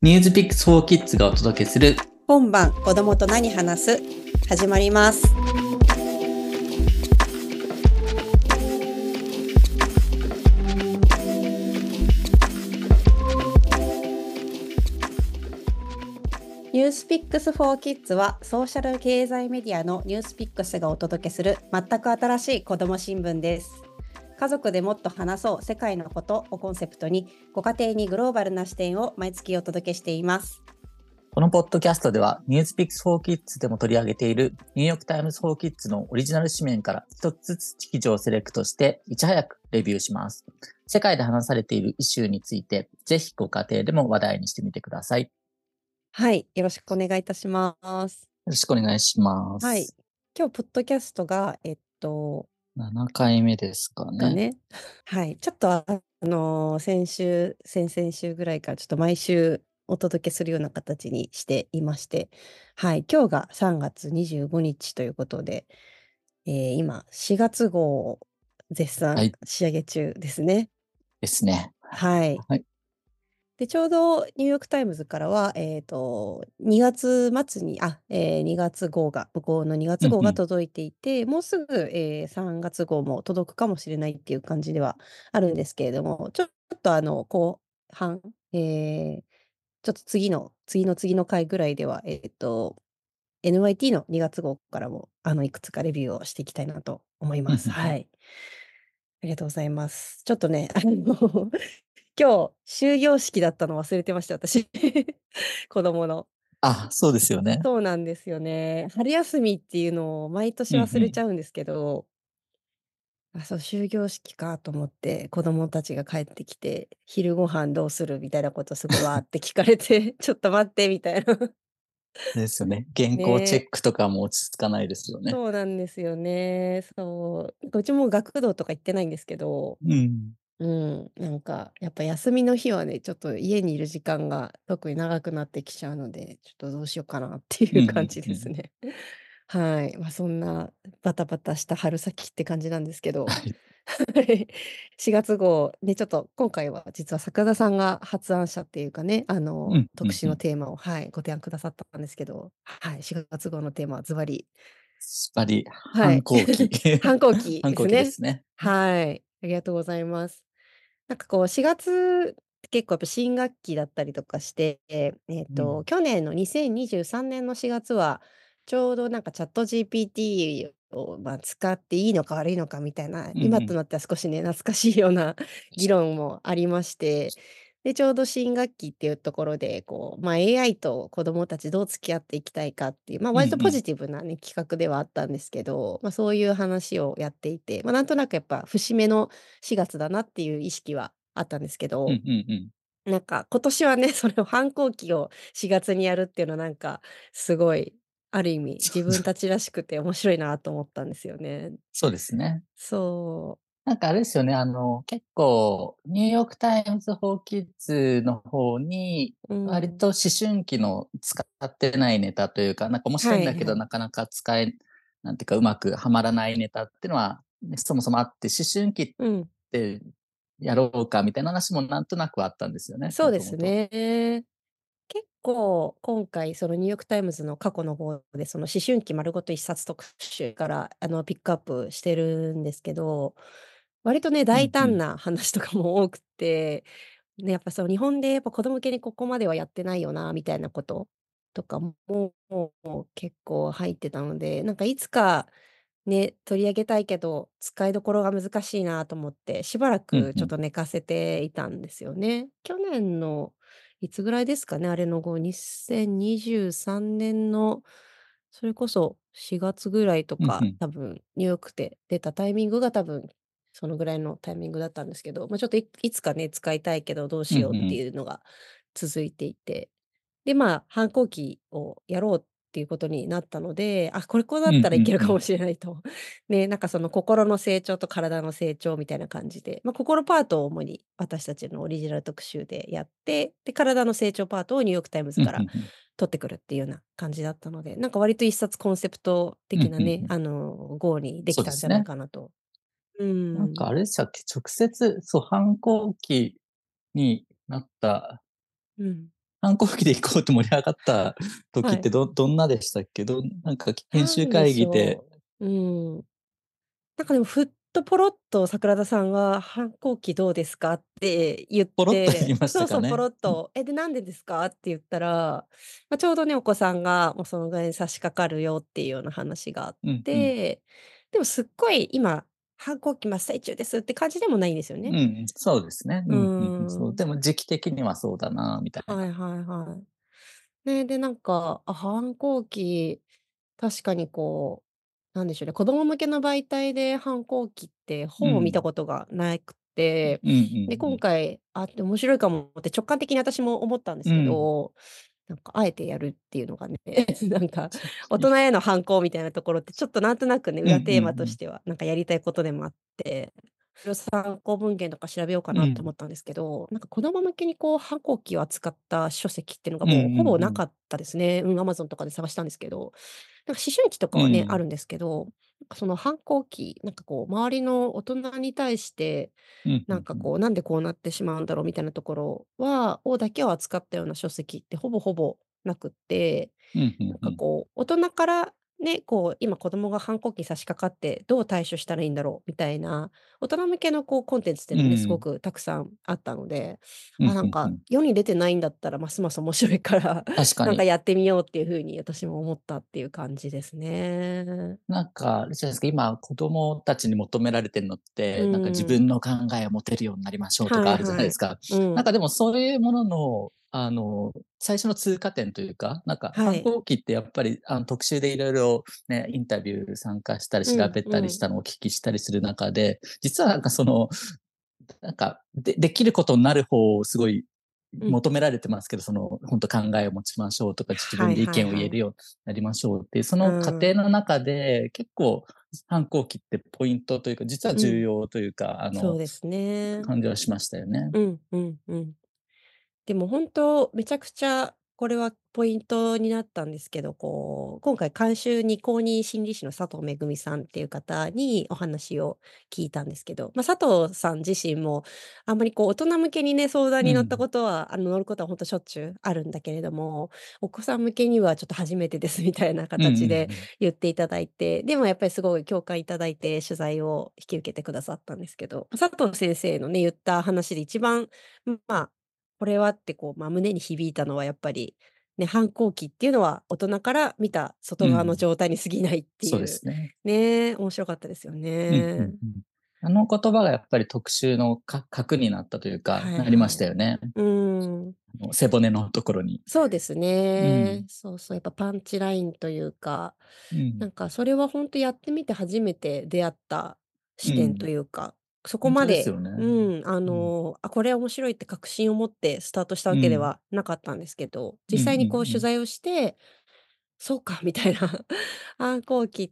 ニュースピックスフォーキッズがお届けする今晩子供と何話す始まります。ニュースピックスフォーキッズはソーシャル経済メディアのニュースピックスがお届けする全く新しい子ども新聞です。家族でもっと話そう世界のことをコンセプトにご家庭にグローバルな視点を毎月お届けしています。 このポッドキャストではニュースピックスフォーキッズでも取り上げているニューヨークタイムズフォーキッズのオリジナル紙面から一つずつ記事をセレクトしていち早くレビューします。世界で話されているイシューについてぜひご家庭でも話題にしてみてください。よはい、よろしくお願いいたします。 ろしくお願いしまはい、 す。 今日ポッドキャストが 7回目ですかね。 ね。はい。ちょっと、先々週ぐらいからちょっと毎週お届けするような形にしていまして、はい。今日が3月25日ということで、今、4月号を絶賛はい仕上げ中ですね。 ですね。 はい。 はい。 で、ちょうどニューヨークタイムズからは、2月末に、2月号が、向こうの2月号がうんうん。 届いていて、もうすぐ、3月号も届くかもしれないっていう感じではあるんですけれども、ちょっと後半、ちょっと次の回ぐらいでは、NYT の2月号からも、いくつかレビューをしていきたいなと思います。 うんうんうん。 はい。ありがとうございます。ちょっとね、今日、終業式だったの忘れてました、私。子供の。 あ、そうですよね。 そうなんですよね。春休みっていうのを毎年忘れちうんうん。 ゃうんですけど、そう、終業式かと思って、子供たちが帰ってきて、昼ご飯どうするみたいなことすごいわーって聞かれて、ちょっと待ってみたいな。 ですよね。原稿チェね、 ックとかも落ち着かないですよね。 そうなんですよね。そう。うちも学童とか行ってないんですけど、 うん。 うん、なんかやっぱ休みの日はね、ちょっと家にいる時間が特に長くなってきちゃうので、ちょっとどうしようかなってうんういう感じんうん。 ですね。はい。そんなバタバタした春先って感じなんですけど、 はい。 はい。4月号ね、ちょっと今回は実は坂田さんが発案者っていうかね、 うんう特集のんうん。 テーマを、はい、ご提案くださったんですけど、はい、4月号のテーマはズバリ、 スパリ、 はい。 反抗期。 反抗期反抗期でですね。 すね。 はい。ありがとうございます。なんかこう4月って結構やっぱ新学期だったりとかして、 うん。 去年の2023年の4月は、ちょうどなんかチャット GPT を、使っていいのか悪いのかみたいな、 うんうん。 今となっては少しね、懐かしいような議論もありまして、で、ちょうど新学期っていうところで、こう、AI と子どもたちどう付き合っていきたいかっていう、割とポうんうん。 ジティブなね、企画ではあったんですけど、そういう話をやっていて、なんとなくやっぱ節目の4月だなっていう意識はあったんですけうんど、 うんうん。 なんか今年はね、それを反抗期を4月にやるっていうのはなんか、すごい、ある意味自分たちらしくて面白いなと思ったんですよね。 そうですね。 そう。 なんかあれですよね、結構、ニューヨークタイムズ・フォー・キッズの方に、 うん。 割と思春期の使ってないネタというか、なんか面白いんだけど、 はいはい。 なかなかなんていうか、うまくはまらないネタっていうのは、ねそもそもあって、思春期っうん。 てやろうかみたいな話もなんとなくはあったんですよね、 そうですもともと。 ね。結構今回そのニューヨークタイムズの過去の方でその思春期丸ごと一冊特集からピックアップしてるんですけど、割とね、大うんうん。 胆な話とかも多くて、ね、やっぱその日本でやっぱ子供向けにここまではやってないよなみたいなこととかも結構入ってたので、なんかいつかね、取り上げたいけど、使いどころが難しいなと思って、しばらくちょっうんうん。 と寝かせていたんですよね。去年のいつぐらいですかね、あれの2023年の、それこそ4月ぐらいとか、 うんうん。 多分ニューヨークで出たタイミングが多分、そのぐらいのタイミングだったんですけど、ちょっといつかね、使いたいけどどううんうしようってん。 いうのが続いていて、で、反抗期をやろうっていうことになったので、これだうんったらいけるかもうんうん。 しれないと。ね、なんかその心の成長と体の成長みたいな感じで、心パートを主に私たちのオリジナル特集でやって、で、体の成長パートをニューヨークタイムズからうんうんうん。 取ってくるっていうような感じだったので、なんか割と一冊コンセプトうん的なね、 うんうん。 号にできたんじゃないそうですね。 かなと。うなんん。 かあれでしたっけ、直接、そう、反抗期になったうん。 反抗期で行こうと盛り上がった時はい。 ってどんなでしたっけ？なんか編集なんで会議でしょう。うん。なんかでもふっとポロッと桜田さんが「反抗期どうですか？」って言っポロッと言いて、 ましそうそう、ポたかね。 ロッと「で、なんでですか？」って言ったら、ちょうどね、お子さんがもうそのぐらいに差し掛かるよっていうような話があっうんうん。 て、でもすっごい今、反抗期真っ最中ですって感じでもないんですよね。 うん、そうですね。 うーうんうんうん。そう、 ん。 でも時期的にはそうだなみたいな。 はいはいはい。ね、で、なんか、反抗期、確かにこう、なんでしょうね、子供向けの媒体で反抗期って本を見たうん。 ことがなくて、 うんうんうで、今ん。 回あって面白いかもって直感的に私も思ったんですけうん。 ど、なんかあえてやるっていうのがね、なんか大い人への反抗みたいなところってちょっとなんとなくね、 うんう裏テーマとしんてはなんかやりたいことでもあって、それを参考文献とか調べようかうん。うん。 なって思ったんですけど、なんか子供向けにこう反抗期を扱った書籍っていうのがうんうもうほぼなんうん。 かったですね。うん、Amazon とかで探したんですけど。なんか思春期とかはね、あうん。 るんですけど、なんかその反抗期、なんかこう周りの大人に対して、 うんうんうん。 なんかこう、なんでこうなってしまうんだろうみたいなところだけを扱ったような書籍ってほぼほぼなくって、 うんうんなんうん。 かこう、大人からね、こう、今子供が反抗期に差し掛かってどう対処したらいいんだろうみたいな、大人向けのこうコンテンツっていうのもね、すごうん。 くたくさんあったので、 うんなんかうんうん。 世に出てないんだったらますます面白いから、 確かに。 なんかやってみようっていう風に私も思ったっていう感じですね。 なんか、あれじゃないですか、今子供たちに求められてるのっうて、なんか自ん。 分の考えを持てるようになりましょうとかあるじゃないはいはい。 ですか。 うん。 なんかでもそういうものの、最初の通過点というか、なんかはい。 反抗期ってやっぱり特集でいろいろね、インタビュー参加したりう調べたりしんうん。 たのをお聞きしたりする中で、実はなんかなんか、できることになる方をすごいうん。 求められてますけど、本当考えを持ちましょうとか、自分はいで意見をはいはい。 言えるようになりましょうっていう、その過程うん。 の中で、結構反抗期ってポイントというか、実はうん。 重要というか、 そうですね。 感じはしましたよね。 うんうんうん。でも本当、めちゃくちゃこれはポイントになったんですけど、こう、今回監修に公認心理師の佐藤恵さんっていう方にお話を聞いたんですけど、佐藤さん自身もあんまりこう大人向けにね、相談に乗ったうん。 ことは、乗ることは本当しょっちゅうあるんだけれども、お子さん向けにはちょっと初めてですみたいなうんうんう形でん。 言っていただいて、でもやっぱりすごい共感いただいて取材を引き受けてくださったんですけど、佐藤先生のね、言った話で一番、まあこれはってこう、胸に響いたのはやっぱり、ね、反抗期っていうのは大人から見た外側のうん。 状態に過ぎないってそういう。 ですね。 ね、面白かったですようんうんね。 うん。あの言葉がやっぱり特集の核になったというか、なりまはいはい。 したよね。 うーん。 背骨のところに。 そうですうん。 ね。そうそう、やっぱパンチラインというか、 うん。 なんかそれはほんとやってみて初めて出会った視点とうん。 いうか、そこ本当まで、 ですよね。うん。 これ面白いって確信を持ってスタートしたわけでうん。 はなかったんですけど、 うんうん実際にこううん。 取材をしてそうかみたいな反抗期って、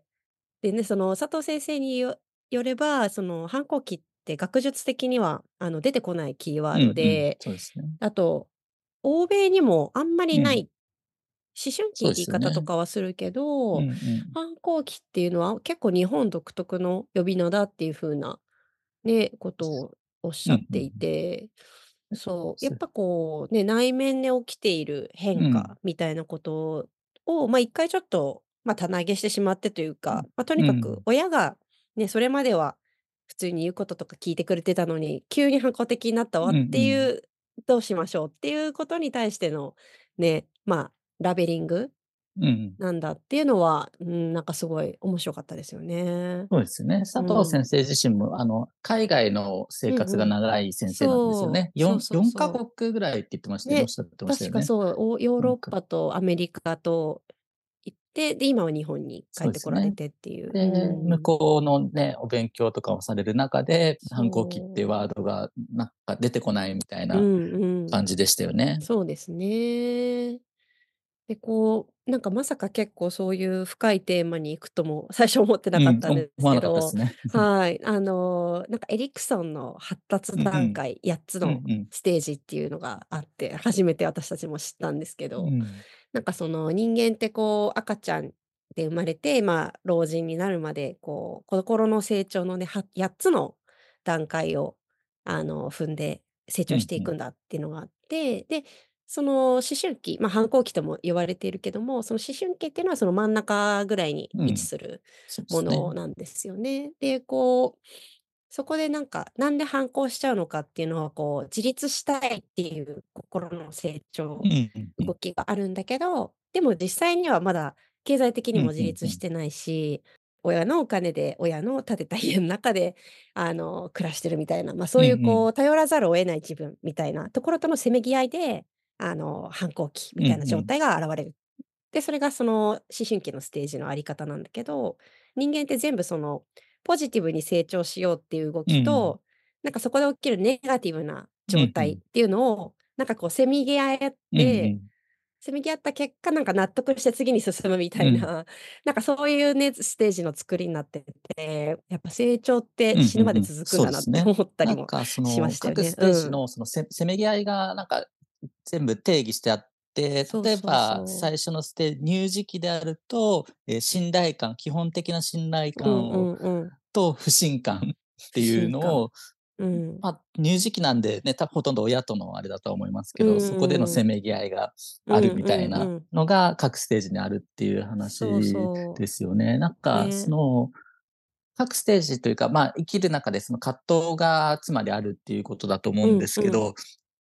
でね、その佐藤先生によれば、その反抗期って学術的には出てこないキーワーうんうん。 ドで、 そうですね。 あと、欧米にもあんまりうん。 ない、思春期そうって言い方とですよね。 かはするけうんうど、 ん。 反抗期っていうのは結構日本独特の呼び名だっていう風なね、ことをおっしうんうんうん。 ゃっていて、そう、やっすぱこうね、内面で起きている変うん。 化みたいなことを、一回ちょっと、棚上げしてしまってというか、とにかくうん。 親がね、それまでは普通に言うこととか聞いてくれてたのに、急に反抗的になったわっうんうん。 ていう、どうしましょうっていうことに対してのね、ラベリングうん。 なんだっていうのは、なんかすごい面白かったですよね。 そうですね。佐うん。 藤先生自身も、海外の生活がうんうん。 長い先生なんですよね。 そう、そうそう 4カそう。 国ぐらいって言ってましたよね。おっね、 しゃってましたよね。 確かそう、ヨーロッなんか、 パとアメリカと行って、で、今は日本に帰そうですね。 ってこられてっていう。うで、向ん。 こうのね、お勉強とかをされる中で、反抗期っていうワそう。 ードがなんか出てこないみたいなうんうん。 感じでしたよね。 そうですね。で、こう、なんかまさか結構そういう深いテーマに行くとも最初思ってなうん、 かったんです思わなかったでけど、 すね。 はい。なんかエリクソンの発達うんうん。 段階8つのうんうん。 ステージっていうのがあって、初めて私たちも知ったんですけど、 うん。 なんかその人間ってこう赤ちゃんで生まれて、老人になるまで、こう心の成長のね、8つの段階を踏んで成長していくうんうん。 んだっていうのがあって、で、 その思春期、反抗期とも言われているけども、その思春期っていうのはその真ん中ぐらいに位置うん。 するそうでもすね。 のなんですよね。で、そこでなんで反抗しちゃうのかっていうのは、自立したいっていう心の成長、 うんうんうん。 動きがあるんだけど、でも実際にはまだ経済的にうんも自うんうん。 立してないし、親のお金で親の建てた家の中で、暮らしてるみたいな、そういううんうん。 頼らざるを得ない自分みたいなところとのせめぎ合いで、反抗期うんみたいなうん。 状態が現れる。で、それがその思春期のステージのあり方なんだけど、人間って全部そのポジティブに成長しようっていう動うん。 きと、そこで起きるネガティブな状うんうん。 態っていうのを、せめぎ合っうんうて、 ん。 せめぎ合った結果、納得して次に進むみたうん。 いな、そういうね、ステージの作りになってて、やっぱ成長ってうんうんうん。 死ぬまで続くんだなってそうですね。 思ったりもしましたよね。 各ステージうん。 のせめぎ合いが全部定義してあって、例えそうそうばそう。 最初の乳児期であると、信頼感、基本的な信頼うん感うんうん。 と不信感って不いう信感。 のを、 うん。 乳児期なんでね、ほとんど親とのあれだとは思いますけうど、そこでのんうん。 せめぎ合いがあるうんうみたいなんうん。 のが各ステージにあるっていうそう話そですよね。 う。ね。 各ステージというか、生きる中でその葛藤がつまりあるっていうことだと思ううんでんうん。 すけど、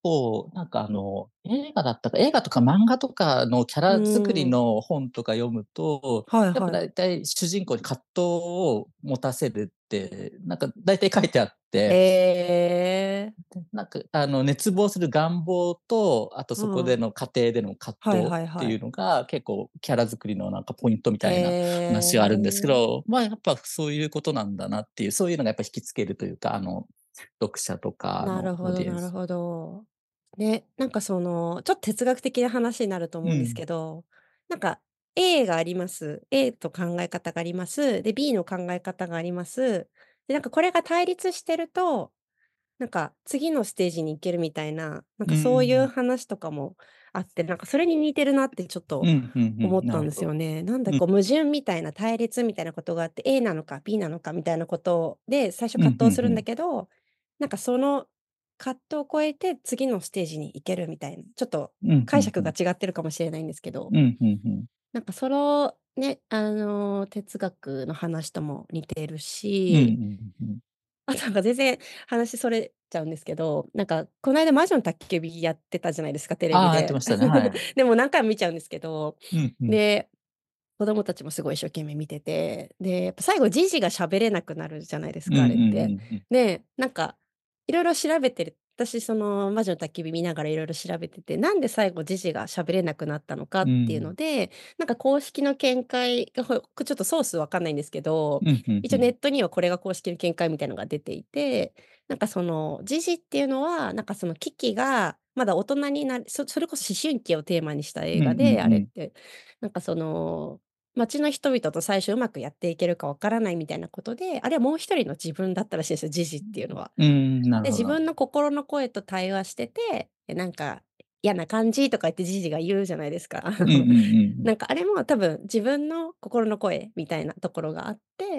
映画とか漫画とかのキャうラ作りーん。 の本とか読むと、やっぱはいはい。 大体主人公に葛藤を持たせるって、大体書いてあっへて、 え。 熱望する願望と、あとうそこでん。 の過程での葛はい藤ってはいはい。 いうのが、結構キャラ作りのポイントみたいなへ話があるんですけえ。 ど、やっぱそういうことなんだなっていう、そういうのがやっぱ引きつけるというか、読者とかなのるほどオーディエンス。 なるほど。ね、ちょっと哲学的な話になると思うんですうん。 けど、なんか A があります。A と考え方があります。で、B の考え方があります。で、これが対立してると次のステージに行けるみたいな、 うそういうん。 話とかもあって、それに似てるなってちょっとうん、うんうん、 思ったんでなるほど。 すよね。なんだうん。 矛盾みたいな対立みたいなことがあって、A なのか B なのかみたいなことで、最初うん、うん葛藤するんだうん。 けど、その葛藤を超えて次のステージに行けるみたいな、ちょっとうん、う解釈がんうん。 違ってるかもしれないんですけど、 うん、うんうん。 そのね、哲学の話とも似てるうんうんし、 うん。 あと全然話それちゃうんですけど、この間魔女の宅急便やってたじゃないですか、テレビああ、やってで。 ましたね、はい。 でも何回も見ちゃうんですけど、 うんうん。 で、子供たちもすごい一生懸命見てて、で、やっぱ最後ジジが喋れなくなるじゃないですか、あうんうんうれって。 んうん。 で、いろいろ調べてる私その魔女の宅急便見ながらいろいろ調べてて、なんで最後ジジが喋れなくなったのかっていうのうん。 で、公式の見解がちょっとソースわかんないんですけど、 うん、うんうん。 一応ネットにはこれが公式の見解みたいのが出ていて、そのジジっていうのは、そのキキがまだ大人にそれこそ思春期をテーマにした映うんう画で、あんうん。 れって。その街の人々と最初うまくやっていけるかわからないみたいなことで、あれはもう一人の自分だったらしいんですよ、ジジっていうのは。 うーん、なるで、 ほどなるほど。 自分の心の声と対話してて、「嫌な感じ」とか言ってジジが言うじゃないですか。 うんうんうんうん。 あれも多分自分の心の声みたいなところがあって、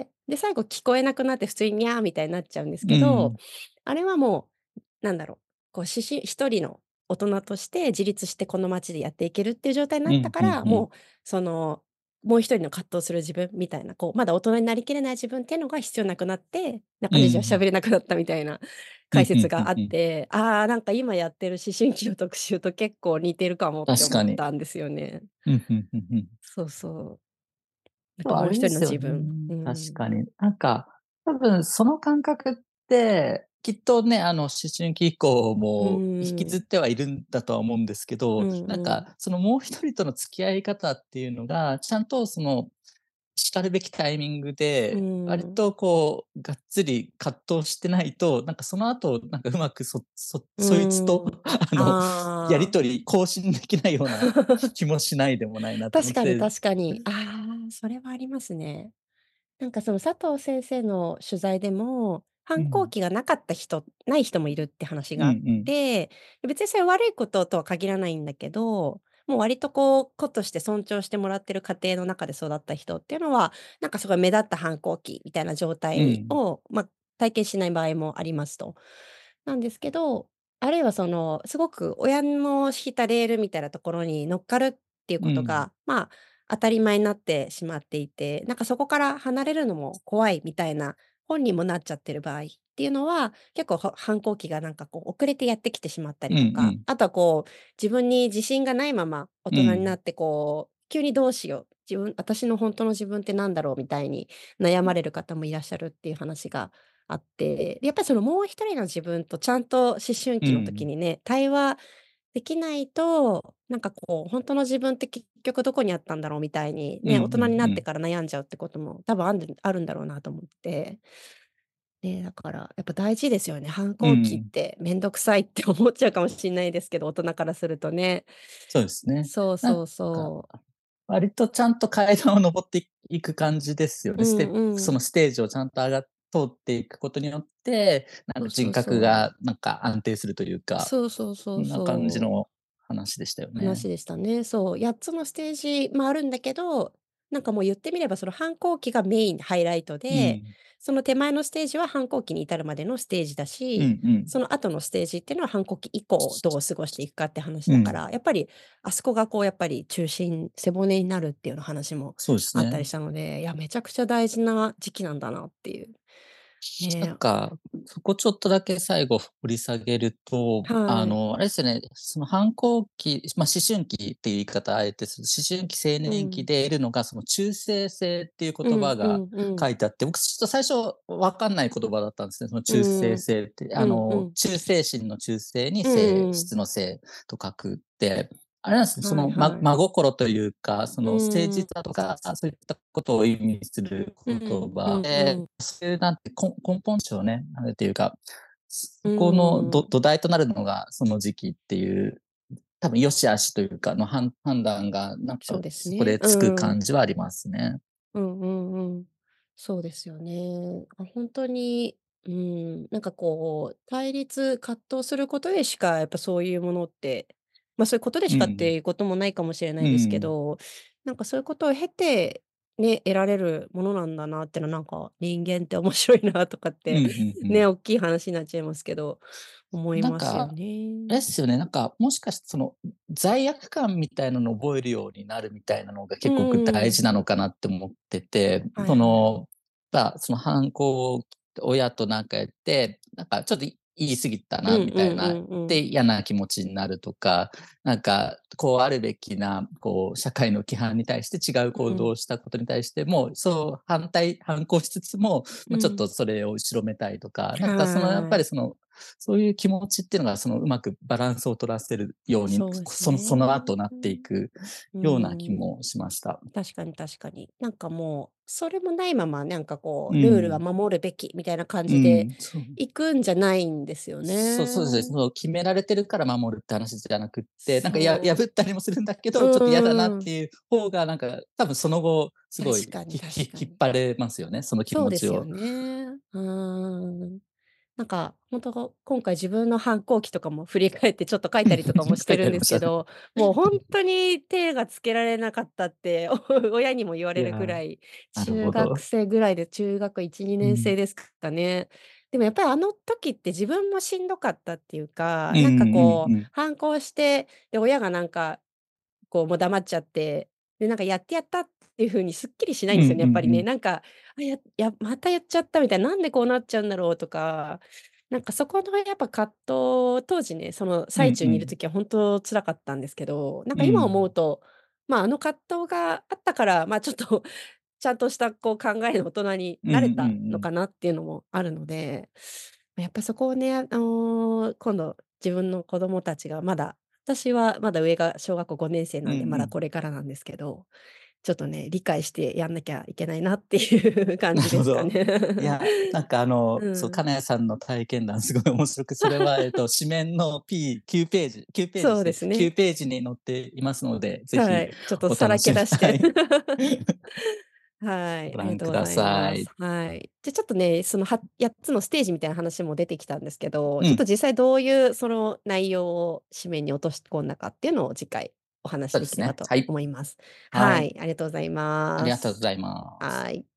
で、最後聞こえなくなって普通に「にゃー」みたいになっちゃうんですけど、 うん。 あれはもう、なんだろう、一人の大人として自立してこの街でやっていけるっていう状態になうん、 ったから、 ふんふん。 もう、もう一人の葛藤する自分みたいな、まだ大人になりきれない自分っていうのが必要なくなって、ジジはうん。 喋れなくなったみたいなふんふ解説があっんふんふん。 て、ああ、今やってる思春期の特集と結構似てるかもって思っ確かに。 たんですよね。 うん、ふんふんふん。 そうそう。 あもう一人のれですよ自分。 ね、 うん。 確かに。多分その感覚って、きっとね、思春期以降うも引きずっーん。 てはいるんだとは思うんですけど、 うんうん。 そのもう一人との付き合い方っていうのが、ちゃんと叱るべきタイミングうで、割ん。 とがっつり葛藤してないと、その後、うまくうそいつと、 ーん。 あの、やりああ。 取り、更新できないような気もしないでもないなと思確かにって。 確かに。ああ、それはありますね。その佐藤先生の取材でも、反抗うん。 期がない人もいるって話うんうがあっん。 て、別にそれ悪いこととは限らないんだけど、もう割と子として尊重してもらってる家庭の中で育った人っていうのは、すごい目立った反抗期みたいな状うん。 態を、体験しない場合もありますと。なんですけど、 あるいはその、すごく親の敷いたレールみたいなところに乗っかるっていううん。 ことが、まあ、当たり前になってしまっていて、なんかそこから離れるのも怖いみたいな本にもなっちゃってる場合っていうのは、結構反抗期がなんかこう遅れてやってきてしまったうんりとか、 うん。 あとはこう、自分に自信がないまま大うん。 人になってこう、急にどうしよう、私の本当の自分ってなんだろうみたいに悩まれる方もいらっしゃるっていう話があって、で、やっぱりそのもう一人の自分とちゃんと思春期の時うん。 にね、対話できないと、なんかこう、本当の自分って結局どこにあったんだろうみたいにね、 うんう大人になってんうん。 から悩んじゃうってことも多分あるんだろうなと思って。ね、だからやっぱ大事ですよね。反抗期っうん。 てめんどくさいって思っちゃうかもしんないですけど、大人からするとね。 そうですね。なんそうそうか、 そう。 割とちゃんと階段を登っていく感じですよね。 うんうん。 そのステージをちゃんと通っていくことによって、なんか人そうそうそう。 格がなんか安定するというか、 そうそうそうそんな感じそう。 の話でしたよね。 話でしたね。そう、8つのステージもあるんだけど、なんかもう言ってみればその反抗期がメイン、ハイライトで、 うん。 その手前のステージは反抗期に至るまでのステージだうんし、 うん。 その後のステージっていうのは反抗期以降どう過ごしていくかって話うん。 だから、やっぱりあそこがこうやっぱり背骨になるっていうような話もそうですね。 あったりしたので、いや、めちゃくちゃ大事な時期なんだなっていう。ね。 なんか、そこちょっとだけ最後掘り下げると、 はい。 あれですよね、その反抗期、まあ、思春期っていう言い方あえてする、思春期、青年期うん。 で得るのが、その中性性っていう言葉うんうがんうん。 書いてあって、僕ちょっと最初分かんない言葉だったんですね。その中性うん。 性って、 うんうん。 忠誠心の忠誠にうん性うん。 質の性と書くって、あれなんですね、その、 はいはい。 真心というか、そうの誠ん。 実さとか、そういったことを意味する言うんう葉で、 んうん。 そういうなんて根本値をね、なんていうか、 うそこのーん、 土台となるのがその時期っていう、多分良し悪しというかの判断が、なんかそうですね。 そこでつく感じはありますね。 うんうんうん。そうですよね。本当に、なんかこう、葛藤することでしか、やっぱそういうものって、そういうことでしかってうん。 いうこともないかもしれないですけうん。 ど、なんかそういうことを経て、ね、得られるものなんだなっていうのは、なんか人間って面白いなとかって、 うんうんうね、 ん。 大きい話になっちゃいますけど、思いますよなんか、あね。 れですよね、なんか、もしかしてその、罪悪感みたいなのを覚えるようになるみたいなのがうん結構うんうん。 大事なのかなって思ってて、 はいはい。 その反抗親となんかやって、なんかちょっと言い過ぎたなうんうんうみたいな、 んうん。 で、嫌な気持ちになるとか、なんか、こうあるべきな、こう社会の規範に対して違う行動うん。 をしたことに対しても、そう反抗しつつも、ちょっうん。 とそれを後ろめたいとか、なんかそのやっはい。 ぱりそのそういう気持ちっていうのが、そのうまくバランスを取らせるように、 そうですそのね。 後なっていくうような気ん。 もしました。 確かに確かに。なんかもう、それもないまま、なんかこう、ルールはうん。 守るべきみたいな感じでうん、そう。 行くんじゃないんですよそうですね。そね。 の決められてるから守るって話じゃなくって、なんか破そう。 ったりもするんだけうど、ちょっと嫌だなっん。 ていう方が、なんか多分その後、すごい確かに確かに。 引っ張れますよね、その気そうですよ持ちを。 ね。なんか、本当今回自分の反抗期とかも振り返ってちょっと書いたりとかもし書いてるんてありましたね。 ですけど、もう本当に手がつけられなかったって、親にも言われるぐいや、 らい、 なる中学ほど。 生ぐらいで中学1、2年うん。 生ですかね。でもやっぱりあの時って自分もしんどかったっていうか、なんかうんうんこううん。 反抗して、で、親がなんかこう、もう黙っちゃって、で、なんかやってやったっていう風にすっきりしないうんうんんですよね、やっぱりね。 うん。 なんか、またやっちゃったみたいな、なんでこうなっちゃうんだろうとか、なんかそこのやっぱ葛藤、当時ね、そのう最中にいるんうん。 時は本当辛かったんですけど、なんか今思うん。 うと、あの葛藤があったから、ちょっとちゃんとしたこう考える大人にうんうんうなれたのん。 かなっていうのもあるので、やっぱそこをね、今度自分の子供たちが私はまだ上が小学校5年生なんで、まだうんうん。 これからなんですけど、ちょっとね、理解してやんなきゃいけないなっていう感なるじですかほど。 ね。 いや、なんかうそう、 ん。 金谷さんの体験談すごい面白く、それは紙面の 9ページでそうすね。9 ですね。 ページに載っていますので、ぜひはい、ちょっとさらお楽しみけ出して。 はい。 はい、 ごありがとうござい覧ください。 ます。はい。じゃ、ちょっとね、その8つのステージみたいな話も出てきたんですけど、 うん、 ちょっと実際どういうその内容を紙面に落とし込んだかっていうのを次回お話しそうですね。 できればとはい。 思います。 はい。 はい、ありがとうございありがとうごます。 ざいます。 はい。